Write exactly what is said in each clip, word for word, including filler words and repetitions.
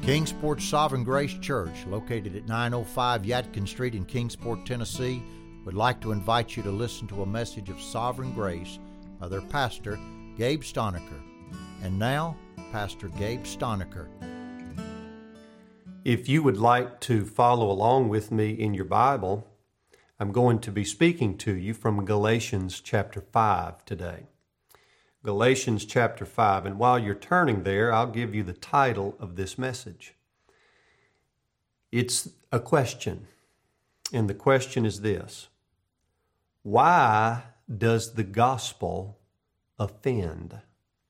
Kingsport Sovereign Grace Church, located at nine oh five Yadkin Street in Kingsport, Tennessee, would like to invite you to listen to a message of Sovereign Grace by their pastor, Gabe Stonecker. And now, Pastor Gabe Stonecker. If you would like to follow along with me in your Bible, I'm going to be speaking to you from Galatians chapter five today. Galatians chapter five, and while you're turning there, I'll give you the title of this message. It's a question, and the question is this: why does the gospel offend?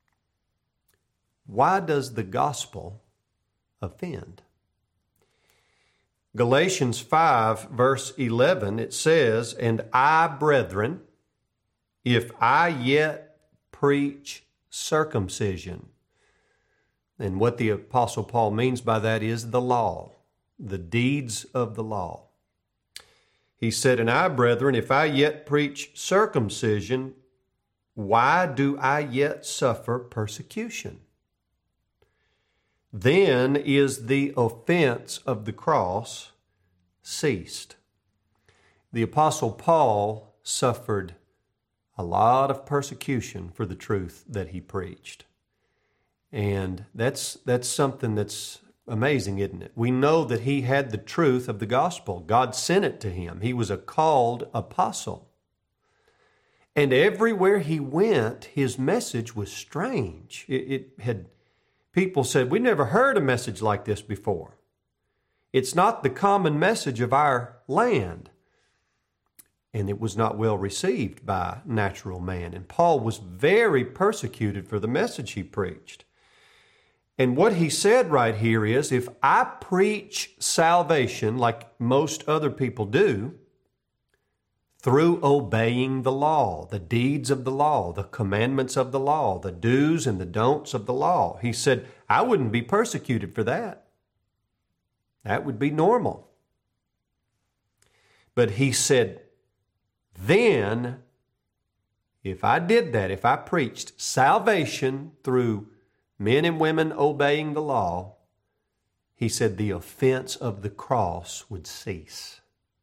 Why does the gospel offend? Galatians five, verse eleven, it says, "And I, brethren, if I yet preach circumcision." And what the Apostle Paul means by that is the law, the deeds of the law. He said, "And I, brethren, if I yet preach circumcision, why do I yet suffer persecution? Then is the offense of the cross ceased." The Apostle Paul suffered a lot of persecution for the truth that he preached. And that's that's something that's amazing, isn't it? We know that he had the truth of the gospel. God sent it to him. He was a called apostle. And everywhere he went, his message was strange. It, it had, people said, "We never heard a message like this before. It's not the common message of our land." And it was not well received by natural man. And Paul was very persecuted for the message he preached. And what he said right here is, if I preach salvation like most other people do, through obeying the law, the deeds of the law, the commandments of the law, the do's and the don'ts of the law, he said, I wouldn't be persecuted for that. That would be normal. But he said, then, if I did that, if I preached salvation through men and women obeying the law, he said the offense of the cross would cease.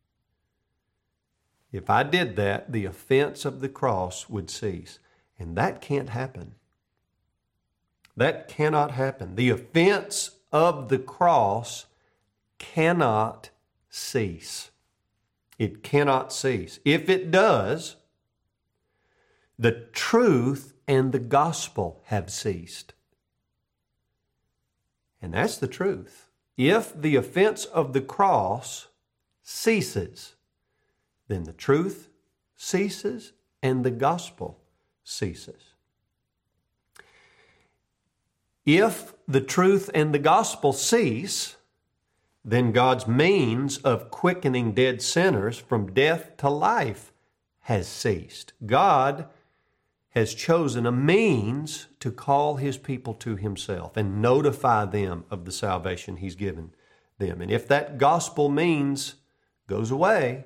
If I did that, the offense of the cross would cease. And that can't happen. That cannot happen. The offense of the cross cannot cease. It cannot cease. If it does, the truth and the gospel have ceased. And that's the truth. If the offense of the cross ceases, then the truth ceases and the gospel ceases. If the truth and the gospel cease, then God's means of quickening dead sinners from death to life has ceased. God has chosen a means to call His people to Himself and notify them of the salvation He's given them. And if that gospel means goes away,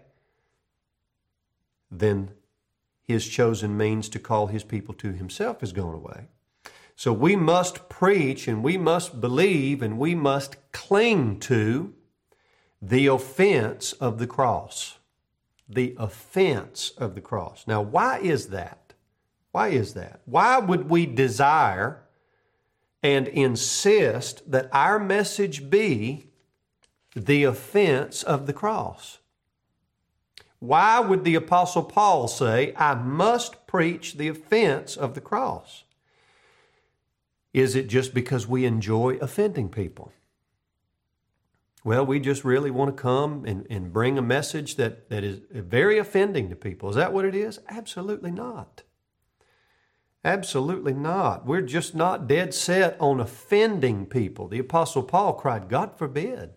then His chosen means to call His people to Himself is going away. So we must preach and we must believe and we must cling to the offense of the cross. The offense of the cross. Now, why is that? Why is that? Why would we desire and insist that our message be the offense of the cross? Why would the Apostle Paul say, I must preach the offense of the cross? Is it just because we enjoy offending people? Well, we just really want to come and, and bring a message that, that is very offending to people. Is that what it is? Absolutely not. Absolutely not. We're just not dead set on offending people. The Apostle Paul cried, God forbid.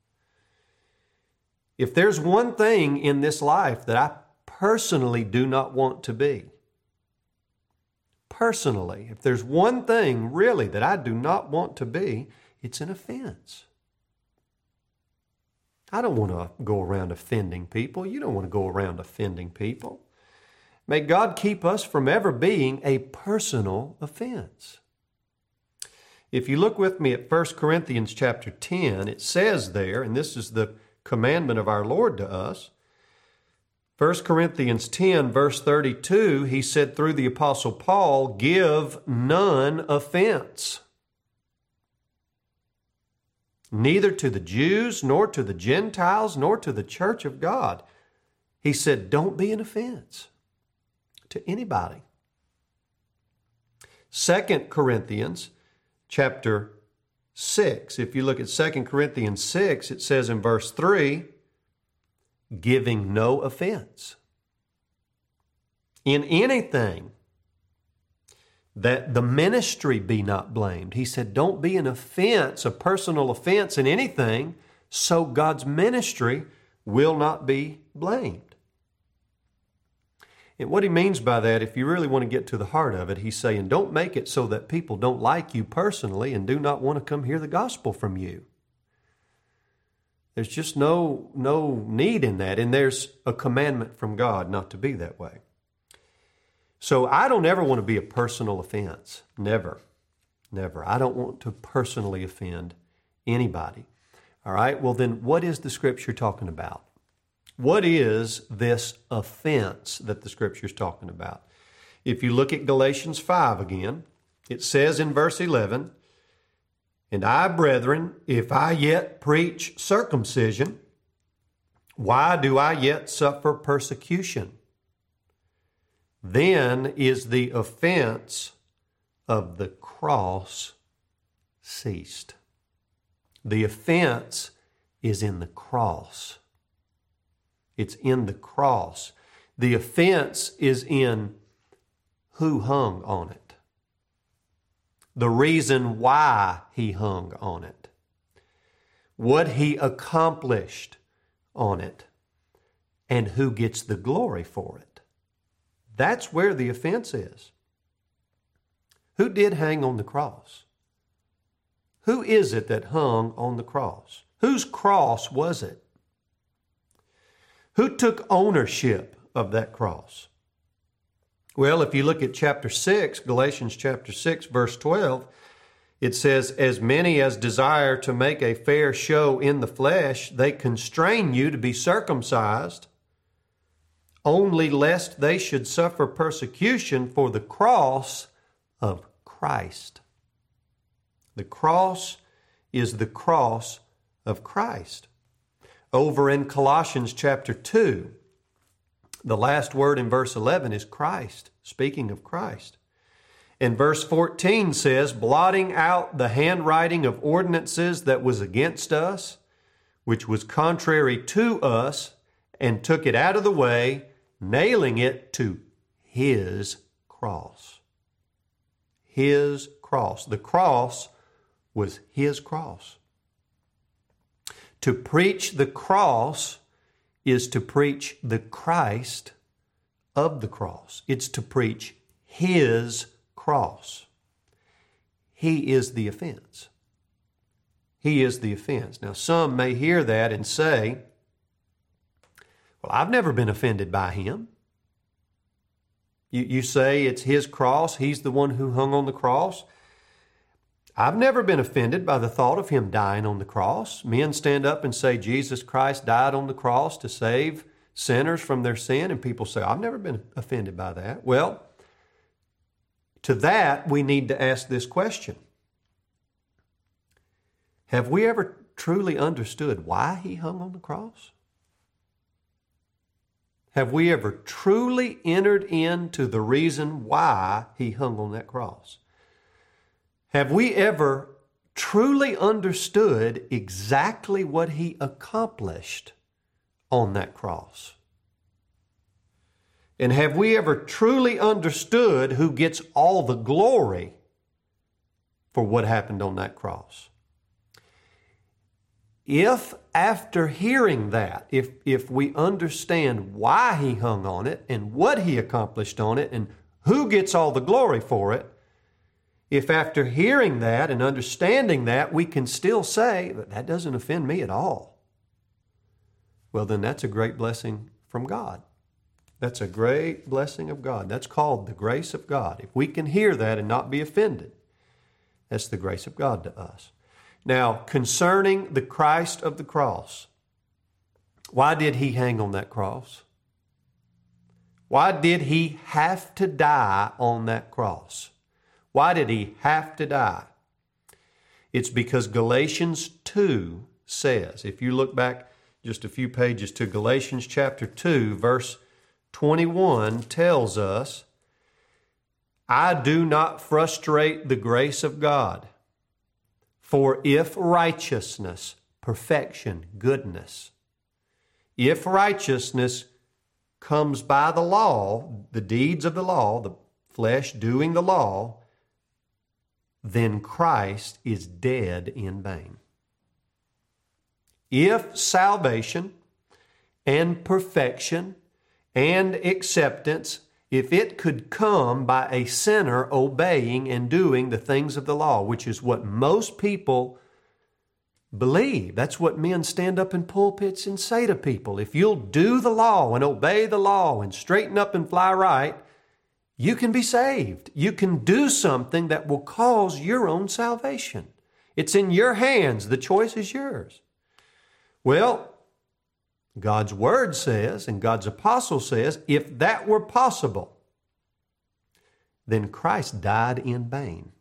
If there's one thing in this life that I personally do not want to be, personally, if there's one thing really that I do not want to be, it's an offense. I don't want to go around offending people. You don't want to go around offending people. May God keep us from ever being a personal offense. If you look with me at First Corinthians chapter ten, it says there, and this is the commandment of our Lord to us, First Corinthians ten, verse thirty-two, he said through the Apostle Paul, give none offense, neither to the Jews, nor to the Gentiles, nor to the church of God. He said, don't be an offense to anybody. Second Corinthians chapter six, if you look at Second Corinthians six, it says in verse three, giving no offense in anything, that the ministry be not blamed. He said, don't be an offense, a personal offense in anything, so God's ministry will not be blamed. And what he means by that, if you really want to get to the heart of it, he's saying, don't make it so that people don't like you personally and do not want to come hear the gospel from you. There's just no, no need in that, and there's a commandment from God not to be that way. So I don't ever want to be a personal offense. Never. Never. I don't want to personally offend anybody. All right? Well, then what is the Scripture talking about? What is this offense that the Scripture is talking about? If you look at Galatians five again, it says in verse eleven, and I, brethren, if I yet preach circumcision, why do I yet suffer persecution? Then is the offense of the cross ceased. The offense is in the cross. It's in the cross. The offense is in who hung on it. The reason why he hung on it. What he accomplished on it. And who gets the glory for it. That's where the offense is. Who did hang on the cross? Who is it that hung on the cross? Whose cross was it? Who took ownership of that cross? Well, if you look at chapter six, Galatians chapter six, verse twelve, it says, as many as desire to make a fair show in the flesh, they constrain you to be circumcised, only lest they should suffer persecution for the cross of Christ. The cross is the cross of Christ. Over in Colossians chapter two, the last word in verse eleven is Christ, speaking of Christ. And verse fourteen says, blotting out the handwriting of ordinances that was against us, which was contrary to us, and took it out of the way, nailing it to his cross. His cross. The cross was his cross. To preach the cross is to preach the Christ of the cross. It's to preach his cross. He is the offense. He is the offense. Now, some may hear that and say, well, I've never been offended by him. You, you say it's his cross. He's the one who hung on the cross. I've never been offended by the thought of him dying on the cross. Men stand up and say Jesus Christ died on the cross to save sinners from their sin, and people say, I've never been offended by that. Well, to that, we need to ask this question. Have we ever truly understood why he hung on the cross? Have we ever truly entered into the reason why he hung on that cross? Have we ever truly understood exactly what he accomplished on that cross? And have we ever truly understood who gets all the glory for what happened on that cross? If after hearing that, if, if we understand why he hung on it and what he accomplished on it and who gets all the glory for it, if after hearing that and understanding that, we can still say, that, that doesn't offend me at all, well, then that's a great blessing from God. That's a great blessing of God. That's called the grace of God. If we can hear that and not be offended, That's the grace of God to us. Now, concerning the Christ of the cross, why did he hang on that cross? Why did he have to die on that cross? Why did he have to die? It's because Galatians two says, if you look back just a few pages to Galatians chapter two, verse twenty-one tells us, I do not frustrate the grace of God, for if righteousness, perfection, goodness, if righteousness comes by the law, the deeds of the law, the flesh doing the law, then Christ is dead in vain. If salvation and perfection and acceptance, if it could come by a sinner obeying and doing the things of the law, which is what most people believe. That's what men stand up in pulpits and say to people. If you'll do the law and obey the law and straighten up and fly right, you can be saved. You can do something that will cause your own salvation. It's in your hands. The choice is yours. Well, God's Word says, and God's apostle says, if that were possible, then Christ died in vain.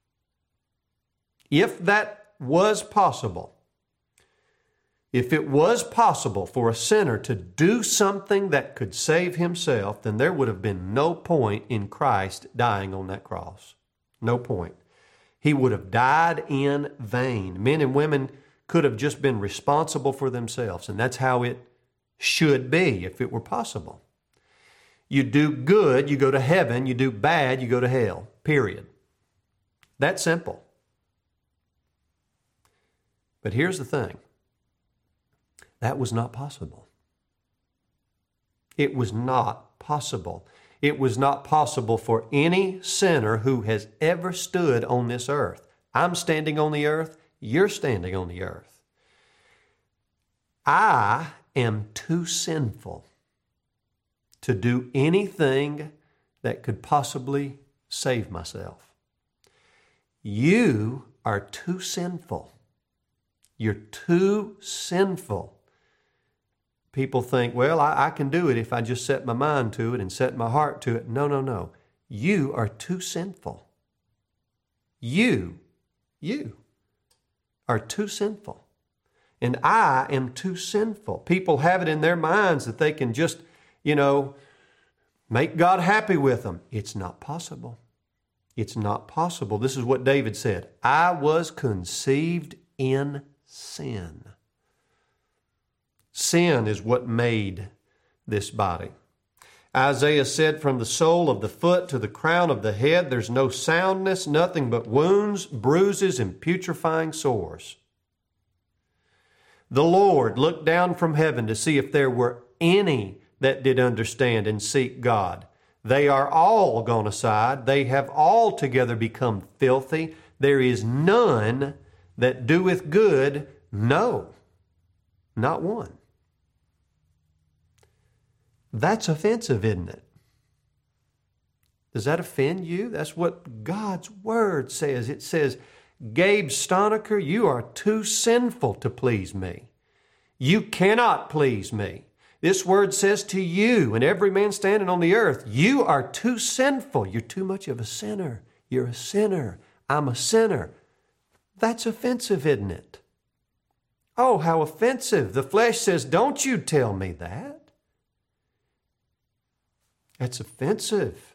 If that was possible, if it was possible for a sinner to do something that could save himself, then there would have been no point in Christ dying on that cross. No point. He would have died in vain. Men and women could have just been responsible for themselves, and that's how it should be if it were possible. You do good, you go to heaven. You do bad, you go to hell. Period. That simple. But here's the thing. That was not possible. It was not possible. It was not possible for any sinner who has ever stood on this earth. I'm standing on the earth. You're standing on the earth. I am too sinful to do anything that could possibly save myself. You are too sinful. You're too sinful. People think, well, I, I can do it if I just set my mind to it and set my heart to it. No, no, no. You are too sinful. You, you are too sinful. And I am too sinful. People have it in their minds that they can just, you know, make God happy with them. It's not possible. It's not possible. This is what David said. I was conceived in sin. Sin is what made this body. Isaiah said, from the sole of the foot to the crown of the head, there's no soundness, nothing but wounds, bruises, and putrefying sores. The Lord looked down from heaven to see if there were any that did understand and seek God. They are all gone aside. They have altogether become filthy. There is none that doeth good, no, not one. That's offensive, isn't it? Does that offend you? That's what God's Word says. It says, Gabe Stonecker, you are too sinful to please me. You cannot please me. This Word says to you and every man standing on the earth, you are too sinful. You're too much of a sinner. You're a sinner. I'm a sinner. That's offensive, isn't it? Oh, how offensive. The flesh says, don't you tell me that. That's offensive.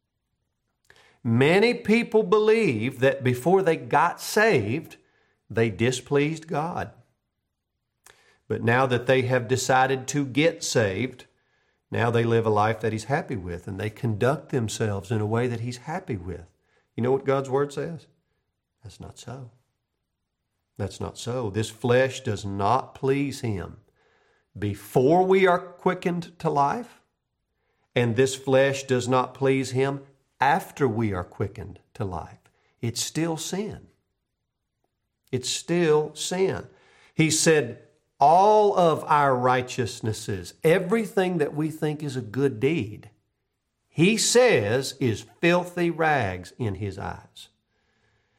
Many people believe that before they got saved, they displeased God. But now that they have decided to get saved, now they live a life that He's happy with, and they conduct themselves in a way that He's happy with. You know what God's Word says? That's not so. That's not so. This flesh does not please Him before we are quickened to life, and this flesh does not please Him after we are quickened to life. It's still sin. It's still sin. He said, all of our righteousnesses, everything that we think is a good deed, He says is filthy rags in His eyes.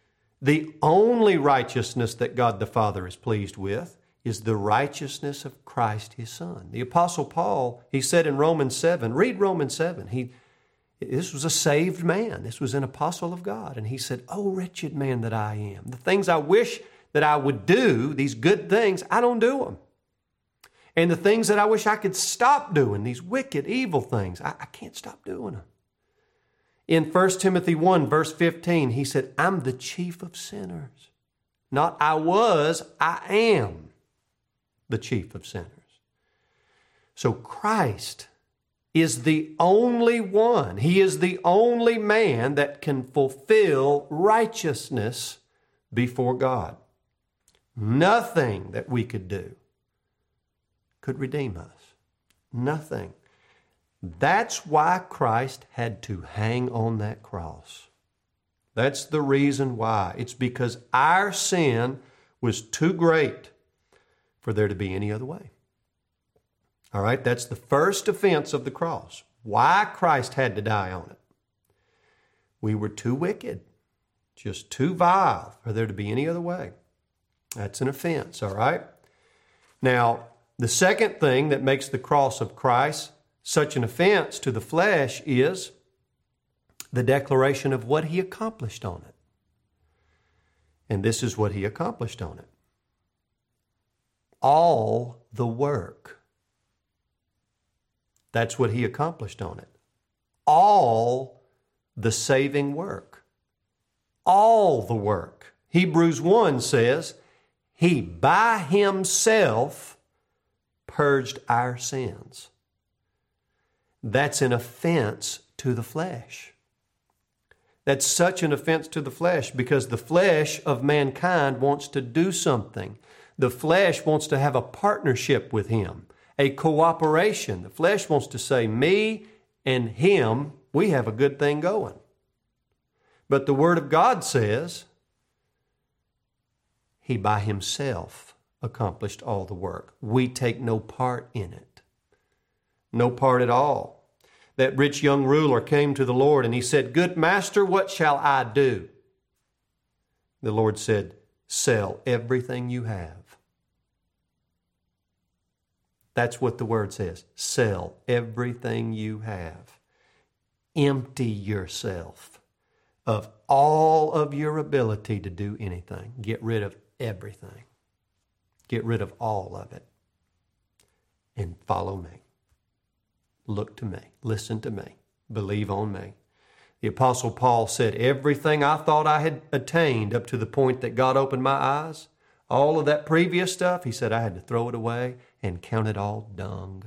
The only righteousness that God the Father is pleased with is the righteousness of Christ His Son. The Apostle Paul, he said in Romans seven, read Romans seven, he, this was a saved man. This was an apostle of God. And he said, "Oh, wretched man that I am. The things I wish that I would do, these good things, I don't do them. And the things that I wish I could stop doing, these wicked, evil things, I, I can't stop doing them." In First Timothy one, verse fifteen, he said, "I'm the chief of sinners." Not I was, I am the chief of sinners. So Christ is the only one. He is the only man that can fulfill righteousness before God. Nothing that we could do could redeem us. Nothing. That's why Christ had to hang on that cross. That's the reason why. It's because our sin was too great for there to be any other way. All right, that's the first offense of the cross. Why Christ had to die on it. We were too wicked, just too vile for there to be any other way. That's an offense, all right? Now, the second thing that makes the cross of Christ such an offense to the flesh is the declaration of what He accomplished on it. And this is what He accomplished on it. All the work. That's what He accomplished on it. All the saving work. All the work. Hebrews one says, He by Himself purged our sins. That's an offense to the flesh. That's such an offense to the flesh because the flesh of mankind wants to do something. The flesh wants to have a partnership with Him, a cooperation. The flesh wants to say, me and Him, we have a good thing going. But the Word of God says, He by Himself accomplished all the work. We take no part in it. No part at all. That rich young ruler came to the Lord and he said, "Good master, what shall I do?" The Lord said, "Sell everything you have." That's what the word says. Sell everything you have. Empty yourself of all of your ability to do anything. Get rid of everything. Get rid of all of it. And follow me. Look to me. Listen to me. Believe on me. The Apostle Paul said, everything I thought I had attained up to the point that God opened my eyes, all of that previous stuff, he said I had to throw it away and count it all dung.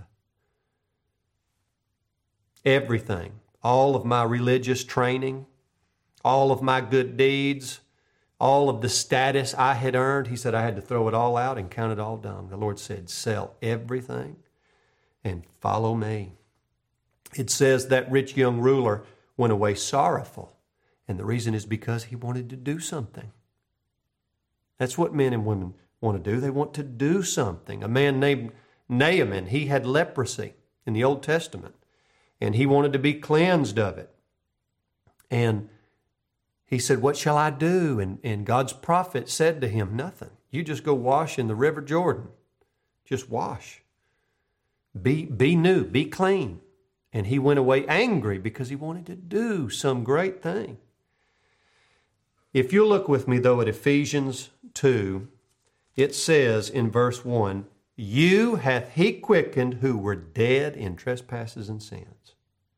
Everything, all of my religious training, all of my good deeds, all of the status I had earned, he said I had to throw it all out and count it all dung. The Lord said, sell everything and follow me. It says that rich young ruler went away sorrowful. And the reason is because he wanted to do something. That's what men and women want to do. They want to do something. A man named Naaman, he had leprosy in the Old Testament. And he wanted to be cleansed of it. And he said, what shall I do? And, and God's prophet said to him, nothing. You just go wash in the River Jordan. Just wash. Be, be new. Be clean. And he went away angry because he wanted to do some great thing. If you look with me, though, at Ephesians two, it says in verse one, you hath he quickened who were dead in trespasses and sins.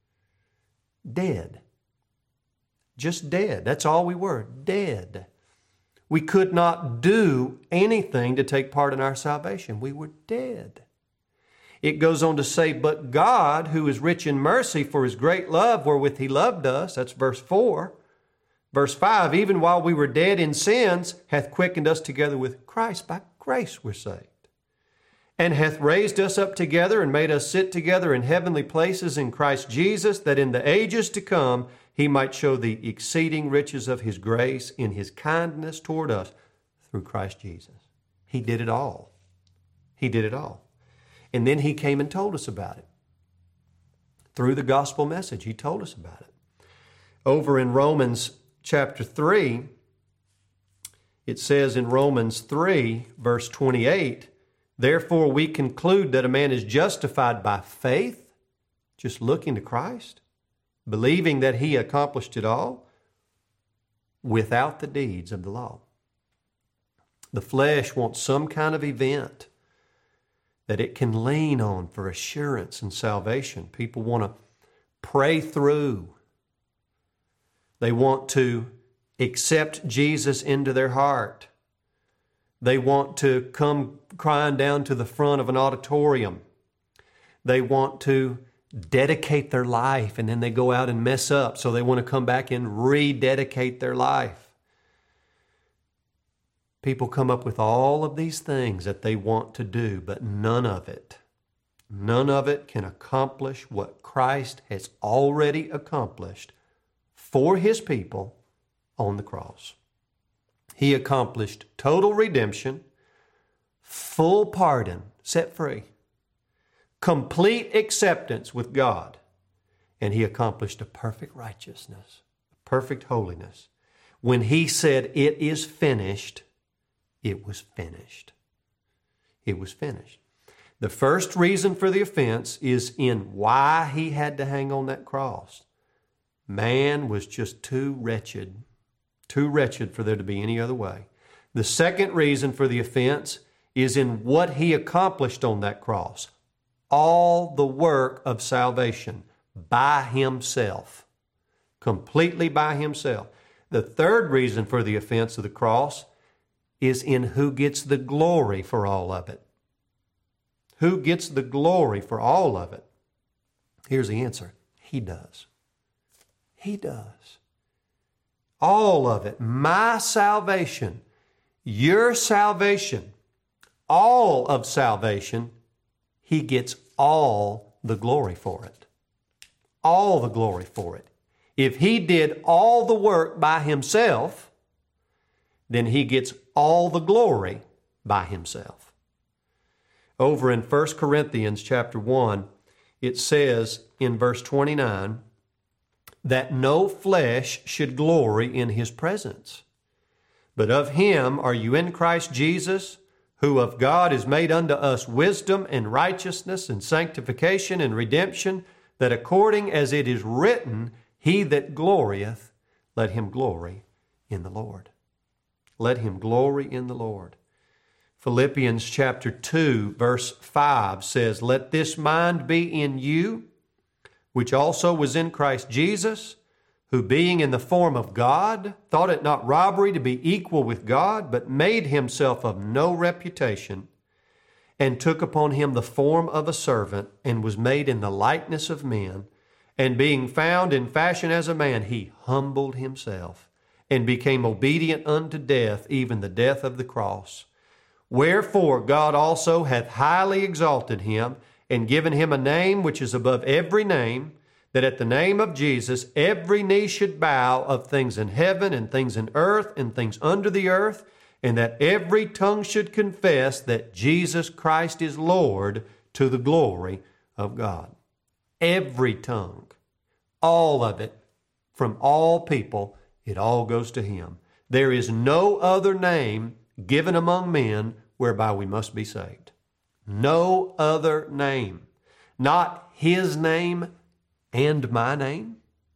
Dead. Just dead. That's all we were. Dead. We could not do anything to take part in our salvation. We were dead. It goes on to say, but God, who is rich in mercy for His great love wherewith He loved us, that's verse four. Verse five, even while we were dead in sins, hath quickened us together with Christ. By grace we're saved. And hath raised us up together and made us sit together in heavenly places in Christ Jesus, that in the ages to come He might show the exceeding riches of His grace in His kindness toward us through Christ Jesus. He did it all. He did it all. And then He came and told us about it. Through the gospel message, He told us about it. Over in Romans chapter three, It says in Romans three, verse twenty-eight, therefore we conclude that a man is justified by faith, just looking to Christ, believing that he accomplished it all, without the deeds of the law. The flesh wants some kind of event that it can lean on for assurance and salvation. People want to pray through. They want to accept Jesus into their heart. They want to come crying down to the front of an auditorium. They want to dedicate their life, and then they go out and mess up, so they want to come back and rededicate their life. People come up with all of these things that they want to do, but none of it, none of it can accomplish what Christ has already accomplished for His people on the cross. He accomplished total redemption, full pardon, set free, complete acceptance with God, and He accomplished a perfect righteousness, perfect holiness. When He said, "It is finished," it was finished. It was finished. The first reason for the offense is in why He had to hang on that cross. Man was just too wretched, too wretched for there to be any other way. The second reason for the offense is in what He accomplished on that cross. All the work of salvation by Himself, completely by Himself. The third reason for the offense of the cross is in who gets the glory for all of it. Who gets the glory for all of it? Here's the answer. He does. He does. All of it. My salvation, your salvation, all of salvation, He gets all the glory for it. All the glory for it. If He did all the work by Himself, then He gets all the glory by Himself. Over in First Corinthians chapter one, it says in verse twenty-nine, that no flesh should glory in His presence. But of Him are you in Christ Jesus, who of God is made unto us wisdom and righteousness and sanctification and redemption, that according as it is written, He that glorieth, let him glory in the Lord. Let him glory in the Lord. Philippians chapter two, verse five says, let this mind be in you, which also was in Christ Jesus, who being in the form of God, thought it not robbery to be equal with God, but made Himself of no reputation, and took upon Him the form of a servant, and was made in the likeness of men. And being found in fashion as a man, He humbled Himself, and became obedient unto death, even the death of the cross. Wherefore God also hath highly exalted Him, and given Him a name which is above every name, that at the name of Jesus every knee should bow, of things in heaven and things in earth and things under the earth, and that every tongue should confess that Jesus Christ is Lord, to the glory of God. Every tongue, all of it, from all people, it all goes to Him. There is no other name given among men whereby we must be saved. No other name. Not His name and my name.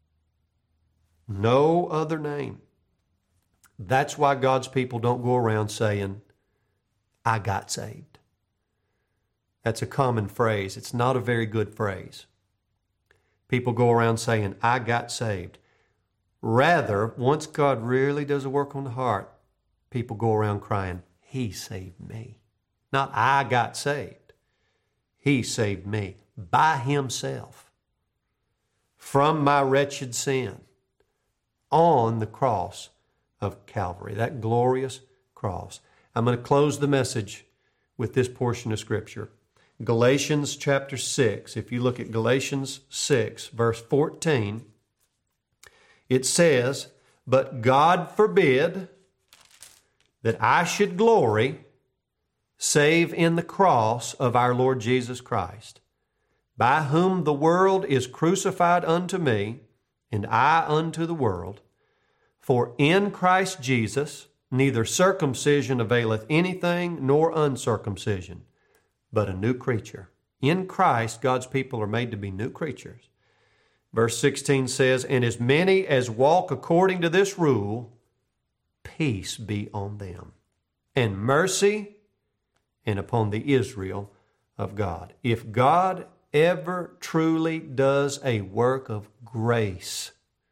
No other name. That's why God's people don't go around saying, I got saved. That's a common phrase. It's not a very good phrase. People go around saying, I got saved. Rather, once God really does a work on the heart, people go around crying, He saved me. Not I got saved. He saved me by Himself from my wretched sin on the cross of Calvary, that glorious cross. I'm going to close the message with this portion of Scripture. Galatians chapter six, if you look at Galatians six, verse fourteen, it says, but God forbid that I should glory save in the cross of our Lord Jesus Christ, by whom the world is crucified unto me, and I unto the world. For in Christ Jesus Neither circumcision availeth anything, nor uncircumcision, but a new creature. In Christ, God's people are made to be new creatures. Verse sixteen says, And as many as walk according to this rule, peace be on them, and mercy, and upon the Israel of God. If God ever truly does a work of grace,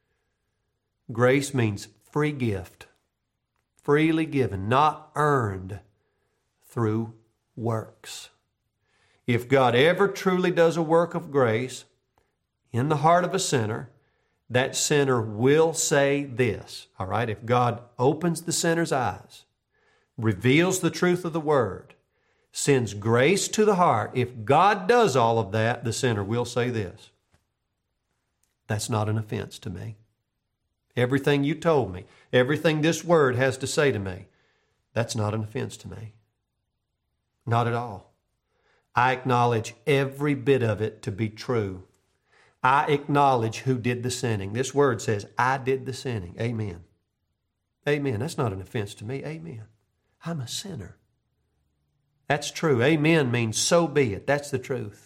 grace means free gift, freely given, not earned through works. If God ever truly does a work of grace in the heart of a sinner, that sinner will say this, all right? If God opens the sinner's eyes, reveals the truth of the Word, sends grace to the heart, if God does all of that, the sinner will say this, that's not an offense to me. Everything you told me, everything this Word has to say to me, that's not an offense to me. Not at all. I acknowledge every bit of it to be true. I acknowledge who did the sinning. This Word says, I did the sinning. Amen. Amen. That's not an offense to me. Amen. I'm a sinner. That's true. Amen means so be it. That's the truth.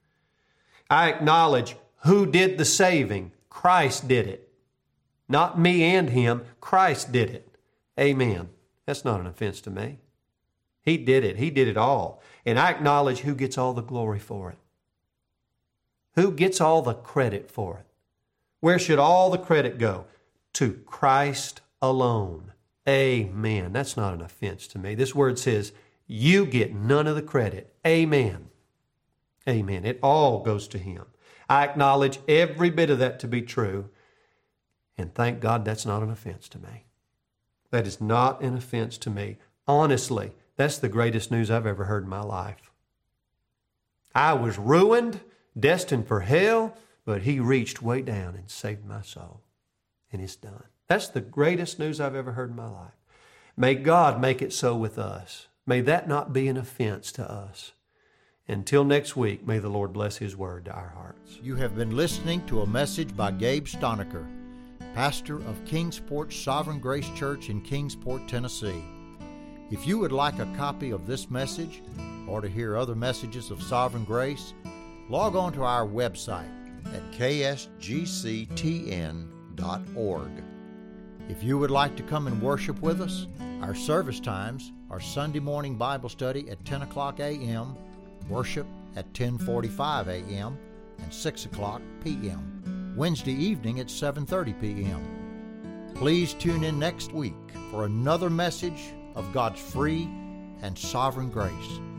I acknowledge who did the saving. Christ did it. Not me and Him. Christ did it. Amen. That's not an offense to me. He did it. He did it all. And I acknowledge who gets all the glory for it. Who gets all the credit for it? Where should all the credit go? To Christ alone. Amen. That's not an offense to me. This Word says, you get none of the credit. Amen. Amen. It all goes to Him. I acknowledge every bit of that to be true. And thank God that's not an offense to me. That is not an offense to me. Honestly, that's the greatest news I've ever heard in my life. I was ruined, destined for hell, but He reached way down and saved my soul. And it's done. That's the greatest news I've ever heard in my life. May God make it so with us. May that not be an offense to us. Until next week, may the Lord bless His Word to our hearts. You have been listening to a message by Gabe Stonecker, pastor of Kingsport Sovereign Grace Church in Kingsport, Tennessee. If you would like a copy of this message or to hear other messages of Sovereign Grace, log on to our website at k s g c t n dot org. If you would like to come and worship with us, our service times are Sunday morning Bible study at ten o'clock a.m., worship at ten forty-five a.m., and six o'clock p.m., Wednesday evening at seven thirty p.m. Please tune in next week for another message of God's free and sovereign grace.